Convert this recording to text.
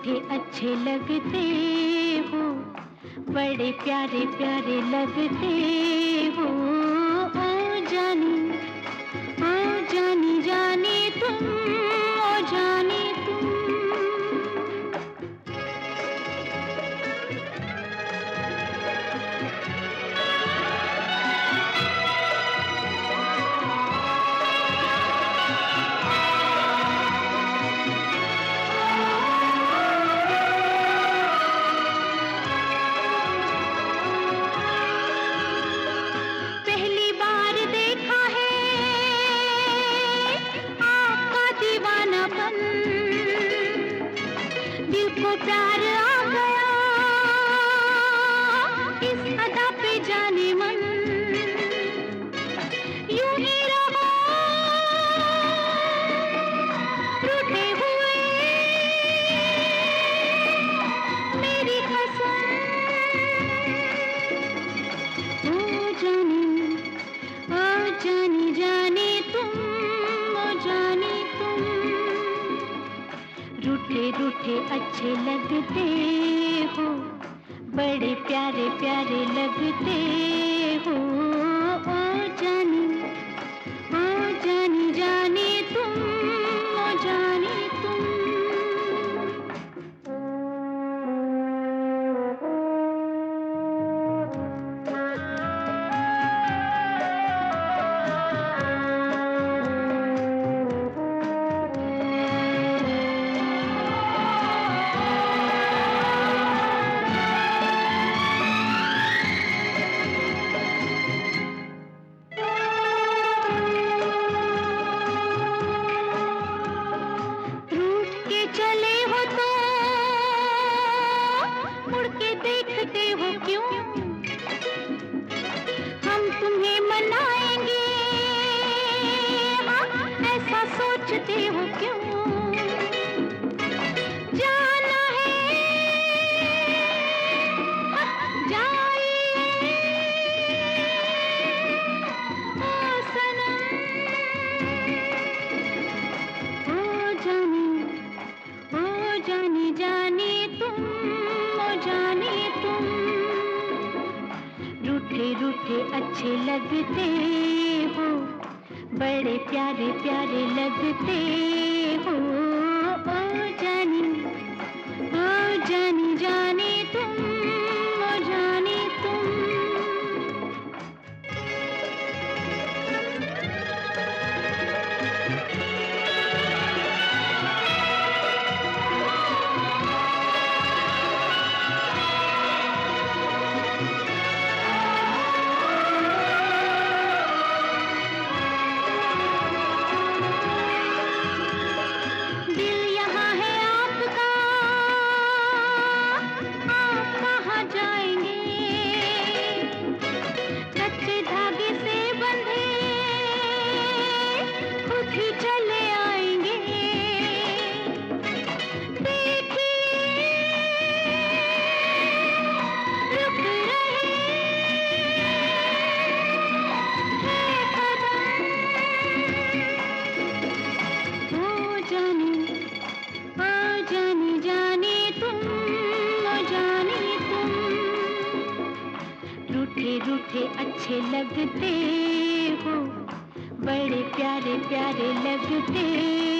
रूठे अच्छे लगते हो, बड़े प्यारे प्यारे लगते हो। ओ जानी, ओ जानी जानी तुम, ओ जानी तुम। दिल को प्यार आ गया इस अदा पे जाने मन, यूं ही रहो रूठे हुए मेरी कसम। ओ जानी, ओ जानी जानी तुम, ओ जानी तुम। रूठे रूठे अच्छे लगते हो, बड़े प्यारे प्यारे लगते हो। ओ जानी, ओ जानी जानी तुम, ओ जानी तुम। चले हो तो मुड़ के देखते हो क्यों, हम तुम्हें मनाएंगे हाँ, ऐसा सोचते हो क्यों। जाना है जाइए ओ सनम। ओ जानी, ओ जानी जानी तुम, ओ जानी तुम। रूठे रूठे अच्छे लगते हो, बड़े प्यारे प्यारे लगते हो। ओ जानी, ओ जानी जानी तुम, ओ जानी तुम। रूठे रूठे अच्छे लगते हो, बड़े प्यारे प्यारे लगते